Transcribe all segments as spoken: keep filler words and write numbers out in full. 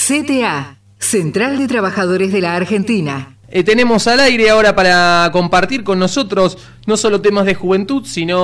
C T A, Central de Trabajadores de la Argentina. Eh, tenemos al aire ahora para compartir con nosotros no solo temas de juventud,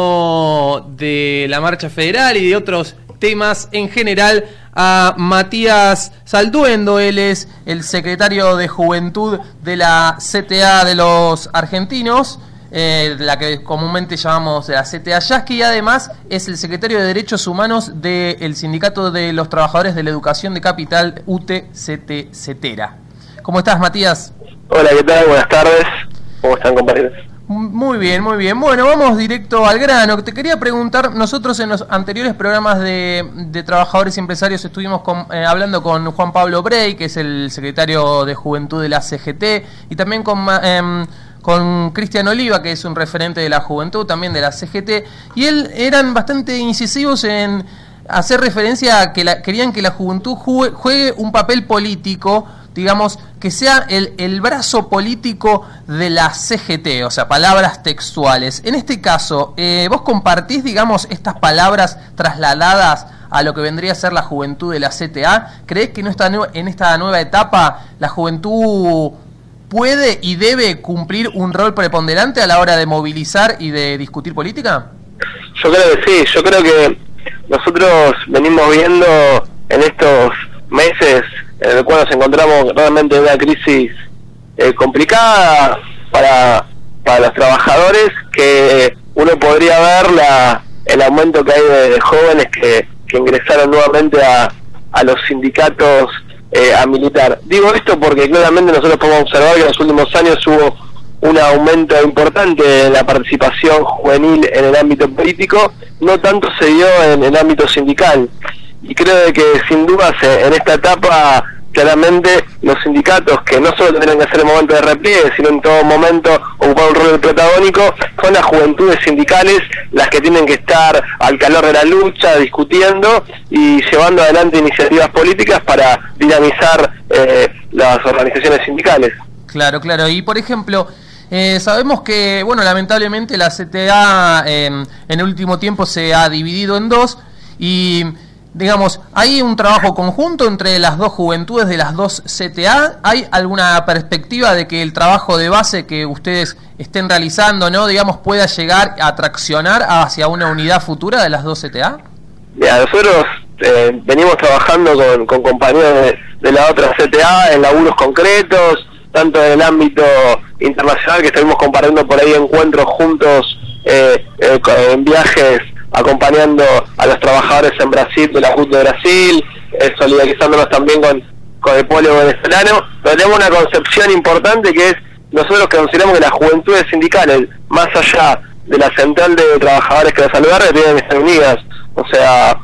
sino de la marcha federal y de otros temas en general a Matías Salduendo. Él es el secretario de Juventud de la C T A de los argentinos, eh, la que comúnmente llamamos la C T A Yasky, y además es el secretario de Derechos Humanos del Sindicato de los Trabajadores de la Educación de Capital, U T C T CETERA. ¿Cómo estás, Matías? Hola, ¿qué tal? Buenas tardes. ¿Cómo están, compañeros? Muy bien, muy bien. Bueno, vamos directo al grano. Te quería preguntar, nosotros en los anteriores programas de, de Trabajadores y Empresarios estuvimos con, eh, hablando con Juan Pablo Brey, que es el secretario de Juventud de la C G T, y también con, eh, con Cristian Oliva, que es un referente de la juventud, también de la C G T, y él eran bastante incisivos en hacer referencia a que la, querían que la juventud juegue, juegue un papel político, digamos, que sea el, el brazo político de la C G T, o sea, palabras textuales. En este caso, eh, ¿vos compartís, digamos, estas palabras trasladadas a lo que vendría a ser la juventud de la C T A? ¿Creés que en esta, en esta nueva etapa la juventud puede y debe cumplir un rol preponderante a la hora de movilizar y de discutir política? Yo creo que sí, yo creo que nosotros venimos viendo en estos meses en el cual nos encontramos realmente en una crisis eh, complicada para, para los trabajadores, que uno podría ver la, el aumento que hay de, de jóvenes que, que ingresaron nuevamente a, a los sindicatos eh, a militar. Digo esto porque claramente nosotros podemos observar que en los últimos años hubo un aumento importante en la participación juvenil en el ámbito político, no tanto se dio en el ámbito sindical. Y creo de que sin duda en esta etapa claramente los sindicatos, que no solo tendrán que hacer el momento de repliegue, sino en todo momento ocupar un rol protagónico, son las juventudes sindicales las que tienen que estar al calor de la lucha, discutiendo y llevando adelante iniciativas políticas para dinamizar eh, las organizaciones sindicales. Claro, claro. Y por ejemplo, eh, sabemos que, bueno, lamentablemente la C T A eh, en el último tiempo se ha dividido en dos y, digamos, ¿hay un trabajo conjunto entre las dos juventudes de las dos C T A? ¿Hay alguna perspectiva de que el trabajo de base que ustedes estén realizando, no, digamos, pueda llegar a traccionar hacia una unidad futura de las dos C T A? Mira, nosotros eh, venimos trabajando con, con compañeros de, de la otra C T A en laburos concretos, tanto en el ámbito internacional, que estuvimos compartiendo por ahí encuentros juntos eh, eh, en viajes, acompañando a los trabajadores en Brasil, de la U T de Brasil, eh, solidarizándonos también con, con el pueblo venezolano. Pero tenemos una concepción importante que es, nosotros consideramos que las juventudes sindicales, más allá de la central de trabajadores que las alberga, tienen que estar unidas. O sea,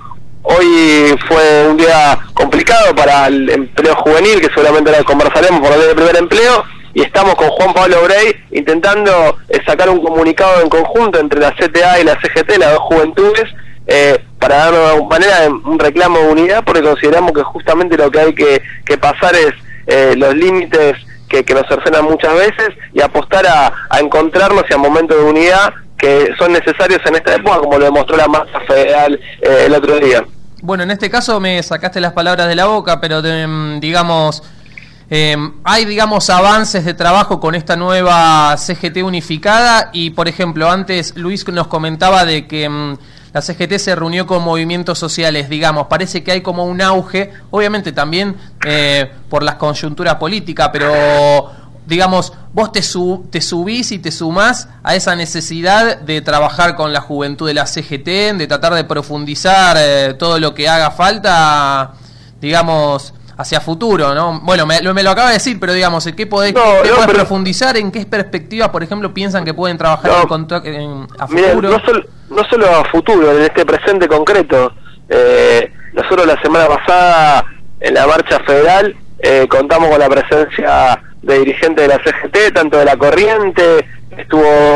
hoy fue un día complicado para el empleo juvenil, que seguramente ahora conversaremos por el primer empleo, y estamos con Juan Pablo Brey intentando eh, sacar un comunicado en conjunto entre la C T A y la C G T, las dos juventudes, eh, para dar de alguna manera un reclamo de unidad, porque consideramos que justamente lo que hay que, que pasar es eh, los límites que, que nos cercenan muchas veces y apostar a, a encontrarnos y a momentos de unidad que son necesarios en esta época, como lo demostró la masa federal eh, el otro día. Bueno, en este caso me sacaste las palabras de la boca, pero de, digamos, eh, hay, digamos, avances de trabajo con esta nueva C G T unificada y, por ejemplo, antes Luis nos comentaba de que um, la C G T se reunió con movimientos sociales, digamos, parece que hay como un auge, obviamente también eh, por las coyunturas políticas, pero, digamos, vos te, sub, te subís y te sumás a esa necesidad de trabajar con la juventud de la C G T, de tratar de profundizar eh, todo lo que haga falta, digamos, hacia futuro, ¿no? Bueno, me, me lo acaba de decir, pero digamos, ¿en qué podés, no, qué no, podés pero... profundizar? ¿En qué perspectivas, por ejemplo, piensan que pueden trabajar no, en contra, en, a futuro? Miren, no, solo, no solo a futuro, en este presente concreto. Eh, nosotros la semana pasada, en la marcha federal, eh, contamos con la presencia de dirigentes de la C G T, tanto de la Corriente, estuvo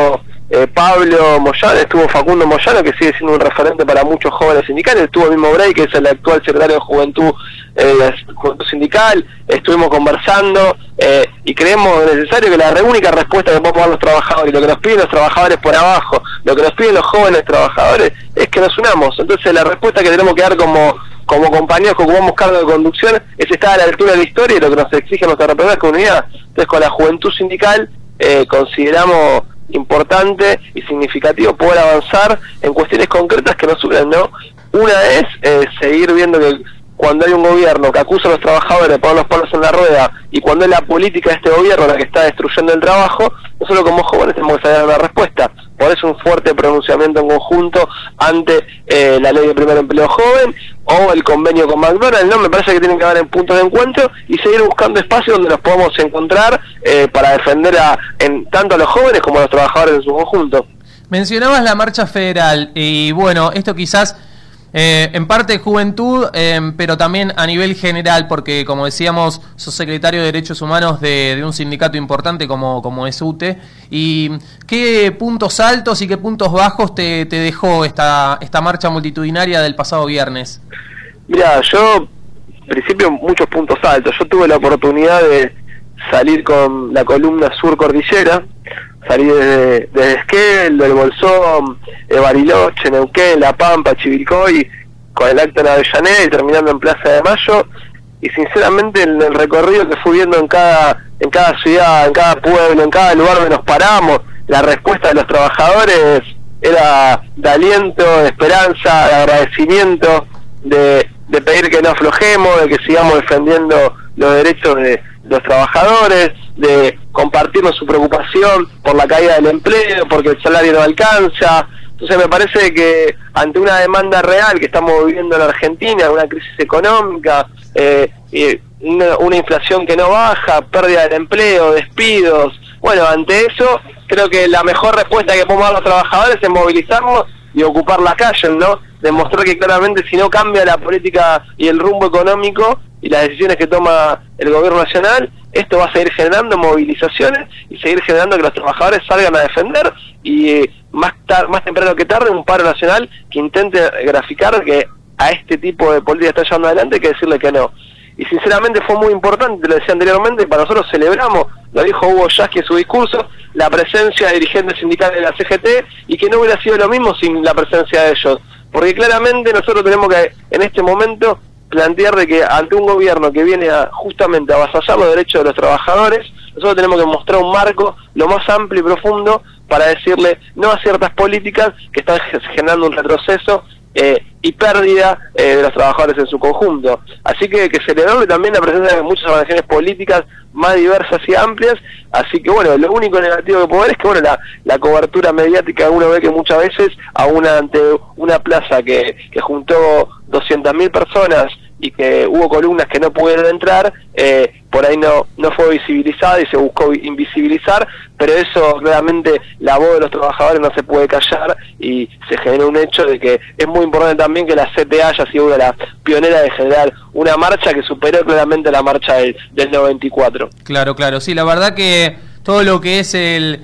eh, Pablo Moyano, estuvo Facundo Moyano, que sigue siendo un referente para muchos jóvenes sindicales, estuvo el mismo Bray, que es el actual secretario de Juventud, eh, de Juventud Sindical, estuvimos conversando eh, y creemos necesario que la única respuesta que podemos dar los trabajadores, y lo que nos piden los trabajadores por abajo, lo que nos piden los jóvenes trabajadores, es que nos unamos. Entonces la respuesta que tenemos que dar como como compañeros que ocupamos cargo de conducción es estar a la altura de la historia y lo que nos exige nuestra representación comunidad. Entonces con la Juventud Sindical eh, consideramos importante y significativo poder avanzar en cuestiones concretas que nos unen, ¿no? Una es eh, seguir viendo que cuando hay un gobierno que acusa a los trabajadores de poner los palos en la rueda, y cuando es la política de este gobierno la que está destruyendo el trabajo, nosotros como jóvenes tenemos que saber una respuesta. Por eso un fuerte pronunciamiento en conjunto ante eh, la ley de primer empleo joven o el convenio con McDonald's, ¿no? Me parece que tienen que haber en puntos de encuentro y seguir buscando espacios donde nos podamos encontrar eh, para defender a en, tanto a los jóvenes como a los trabajadores en su conjunto. Mencionabas la marcha federal y bueno, esto quizás Eh, en parte de juventud, eh, pero también a nivel general, porque como decíamos, sos secretario de Derechos Humanos de, de un sindicato importante como, como es U T E. ¿Y qué puntos altos y qué puntos bajos te, te dejó esta, esta marcha multitudinaria del pasado viernes? Mira, yo, en principio, muchos puntos altos. Yo tuve la oportunidad de salir con la columna Sur Cordillera, salí desde, desde Esquel, del Bolsón, de Bariloche, Neuquén, La Pampa, Chivilcoy, con el acto en Avellaneda y terminando en Plaza de Mayo, y sinceramente en el recorrido que fui viendo en cada, en cada ciudad, en cada pueblo, en cada lugar donde nos paramos, la respuesta de los trabajadores era de aliento, de esperanza, de agradecimiento, de, de pedir que no aflojemos, de que sigamos defendiendo los derechos de los trabajadores, de compartirnos su preocupación por la caída del empleo, porque el salario no alcanza. Entonces me parece que ante una demanda real que estamos viviendo en Argentina, una crisis económica, eh, y una, una inflación que no baja, pérdida del empleo, despidos, bueno, ante eso creo que la mejor respuesta que podemos dar los trabajadores es movilizarnos y ocupar la calle, ¿no? Demostrar que claramente si no cambia la política y el rumbo económico y las decisiones que toma el gobierno nacional, esto va a seguir generando movilizaciones y seguir generando que los trabajadores salgan a defender y eh, más tar más temprano que tarde un paro nacional que intente graficar que a este tipo de política está llevando adelante, hay que decirle que no. Y sinceramente fue muy importante, lo decía anteriormente, para nosotros celebramos, lo dijo Hugo Yasky en su discurso, la presencia de dirigentes sindicales de la C G T y que no hubiera sido lo mismo sin la presencia de ellos. Porque claramente nosotros tenemos que en este momento plantear de que ante un gobierno que viene a justamente a avasallar los derechos de los trabajadores, nosotros tenemos que mostrar un marco lo más amplio y profundo para decirle no a ciertas políticas que están generando un retroceso eh, y pérdida eh, de los trabajadores en su conjunto. Así que que celebrarle también la presencia de muchas organizaciones políticas más diversas y amplias. Así que bueno, lo único negativo que puedo ver es que bueno, la, la cobertura mediática uno ve que muchas veces aún ante una plaza que, que juntó doscientas mil personas y que hubo columnas que no pudieron entrar, eh, por ahí no no fue visibilizada y se buscó invisibilizar, pero eso claramente la voz de los trabajadores no se puede callar y se generó un hecho de que es muy importante también que la C T A haya sido la pionera de generar una marcha que superó claramente la marcha del, del noventa y cuatro. Claro, claro, sí, la verdad que todo lo que es el,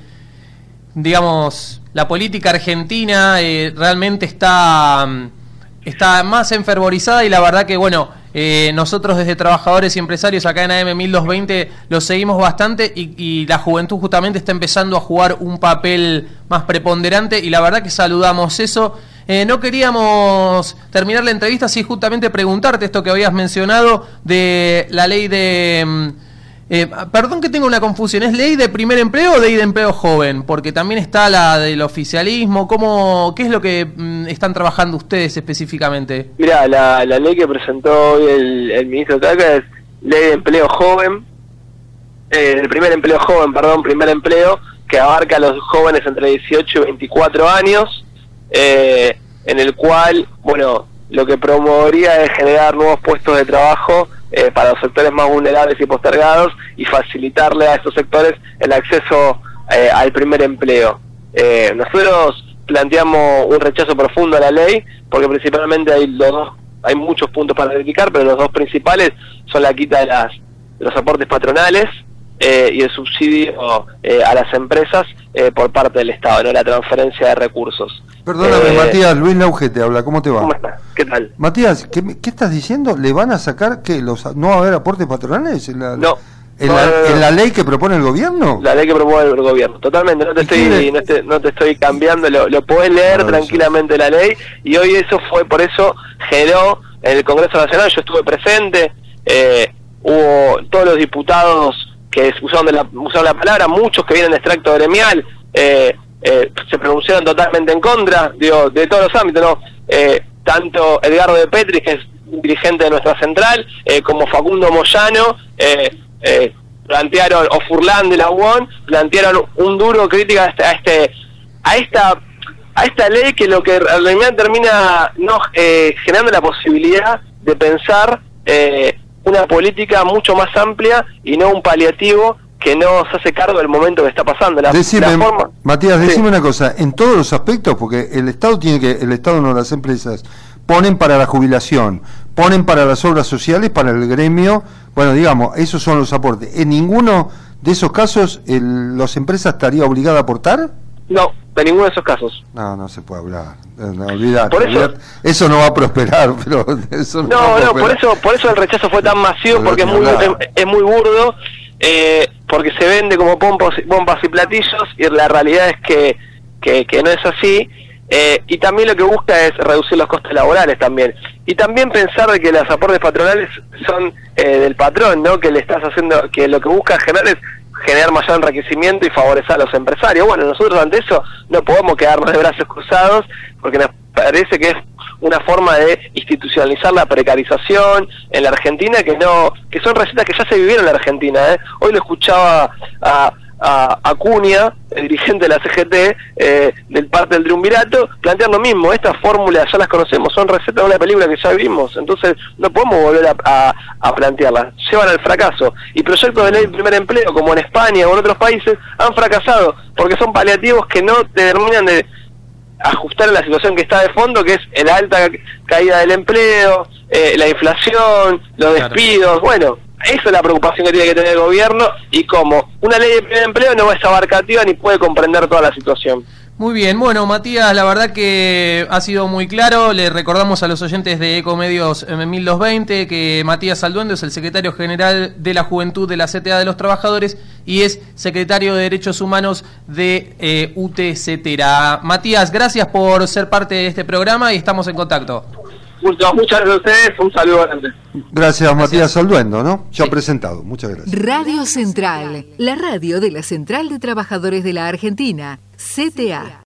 digamos, la política argentina eh, realmente está... está más enfervorizada y la verdad que bueno, eh, nosotros desde Trabajadores y Empresarios acá en A M mil doscientos veinte lo seguimos bastante y, y la juventud justamente está empezando a jugar un papel más preponderante y la verdad que saludamos eso. Eh, no queríamos terminar la entrevista sin justamente preguntarte esto que habías mencionado de la ley de... Eh, perdón que tengo una confusión, ¿es ley de primer empleo o ley de empleo joven? Porque también está la del oficialismo. ¿Cómo, ¿Qué es lo que mm, están trabajando ustedes específicamente? Mira, la, la ley que presentó hoy el, el ministro Taca es ley de empleo joven, eh, el primer empleo joven, perdón, primer empleo, que abarca a los jóvenes entre dieciocho y veinticuatro años, eh, en el cual, bueno, lo que promovería es generar nuevos puestos de trabajo Eh, para los sectores más vulnerables y postergados y facilitarle a estos sectores el acceso eh, al primer empleo. Eh, nosotros planteamos un rechazo profundo a la ley porque principalmente hay los dos, hay muchos puntos para criticar, pero los dos principales son la quita de, las, de los aportes patronales, eh, y el subsidio eh, a las empresas eh, por parte del Estado, no la transferencia de recursos. Perdóname, eh, Matías, Luis Lauge te habla, ¿cómo te va? ¿Cómo estás? ¿Qué tal? Matías, ¿qué, ¿qué estás diciendo? ¿Le van a sacar que los no va a haber aportes patronales? ¿En la, No. ¿En, no, la, no, no. ¿En la ley que propone el gobierno? La ley que propone el gobierno, totalmente, no te estoy no te, no te estoy cambiando, lo, lo podés leer tranquilamente la ley, y hoy eso fue, por eso generó en el Congreso Nacional, yo estuve presente, eh, hubo todos los diputados que usaron, de la, usaron la palabra, muchos que vienen de extracto gremial, eh, eh, se pronunciaron totalmente en contra, digo, de todos los ámbitos, ¿no? Eh, tanto Edgardo de Petris, que es dirigente de nuestra central, eh, como Facundo Moyano, eh, eh, plantearon, o Furlan de la U O N, plantearon un duro crítica a este, a este, a esta, a esta ley que lo que realmente termina no eh, generando la posibilidad de pensar eh, una política mucho más amplia y no un paliativo que no se hace cargo del momento que está pasando. La, decime, la forma... Matías, decime sí. una cosa, en todos los aspectos, porque el Estado tiene que, el Estado no, las empresas ponen para la jubilación, ponen para las obras sociales, para el gremio, bueno, digamos, esos son los aportes. ¿En ninguno de esos casos el, las empresas estaría obligada a aportar? No, de ninguno de esos casos. No, no se puede hablar. No, olvidate, por eso, olvidate. Eso no va a prosperar, pero eso no, no, va a no, por eso, por eso el rechazo fue tan masivo, porque es muy, es, es muy burdo, eh, porque se vende como pompas, bombas y platillos, y la realidad es que, que, que no es así. Eh, y también lo que busca es reducir los costes laborales también, y también pensar de que los aportes patronales son eh, del patrón, ¿no? Que le estás haciendo, que lo que busca generar es generar mayor enriquecimiento y favorecer a los empresarios. Bueno, nosotros ante eso no podemos quedarnos de brazos cruzados, porque nos parece que es una forma de institucionalizar la precarización en la Argentina, que no, que son recetas que ya se vivieron en la Argentina, ¿eh? Hoy lo escuchaba a a Acuña, el dirigente de la C G T, eh, del parte del triunvirato, plantear lo mismo. Estas fórmulas ya las conocemos, son recetas de una película que ya vimos, entonces no podemos volver a, a, a plantearlas, llevan al fracaso. Y proyectos de ley de primer empleo, como en España o en otros países, han fracasado, porque son paliativos que no terminan de ajustar a la situación que está de fondo, que es la alta caída del empleo, eh, la inflación, los despidos, bueno. Esa es la preocupación que tiene que tener el gobierno, y como una ley de primer empleo no es abarcativa ni puede comprender toda la situación. Muy bien, bueno, Matías, la verdad que ha sido muy claro. Le recordamos a los oyentes de Ecomedios mil doscientos veinte que Matías Salduendo es el secretario general de la Juventud de la C T A de los Trabajadores y es secretario de Derechos Humanos de eh, U T C T E R A. Matías, gracias por ser parte de este programa y estamos en contacto. Muchas, muchas gracias a ustedes, un saludo grande. Gracias, gracias. Matías Salduendo, ¿no? Ya sí. presentado, muchas gracias. Radio Central, la radio de la Central de Trabajadores de la Argentina, C T A.